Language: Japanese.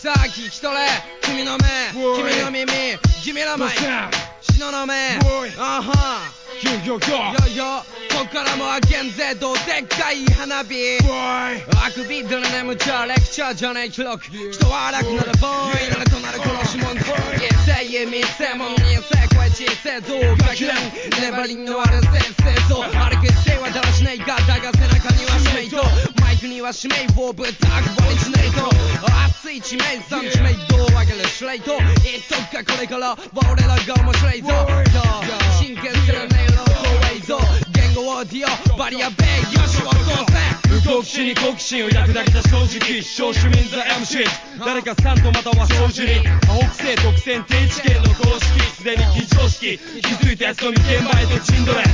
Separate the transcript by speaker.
Speaker 1: さあ聞き取れ君の目君の耳君のマイク東雲あはよこっからもあげんぜどでっかい花火あくびだら眠っちゃレクチャーじゃねえ記録人は荒くなるボーイならとなる殺し物ボーイ正義見せ物にせ声小せぞガキラン粘りのある先生ぞあれ決定はだらしないがだが背中には使命とマイクには使命をぶったくばりしないと熱い地名三地名どう分ける司令と言っとくかこれからは俺らが面白いぞ神経する音色と映像言語オーディオバリアベイよしを通せ
Speaker 2: 無好奇心に好奇心を抱くだけじゃ正直小市民ザ MC 誰かさんとまたは正直北西特選定知見の公式すでに非常識気づいたやつの眉間へと陣取れ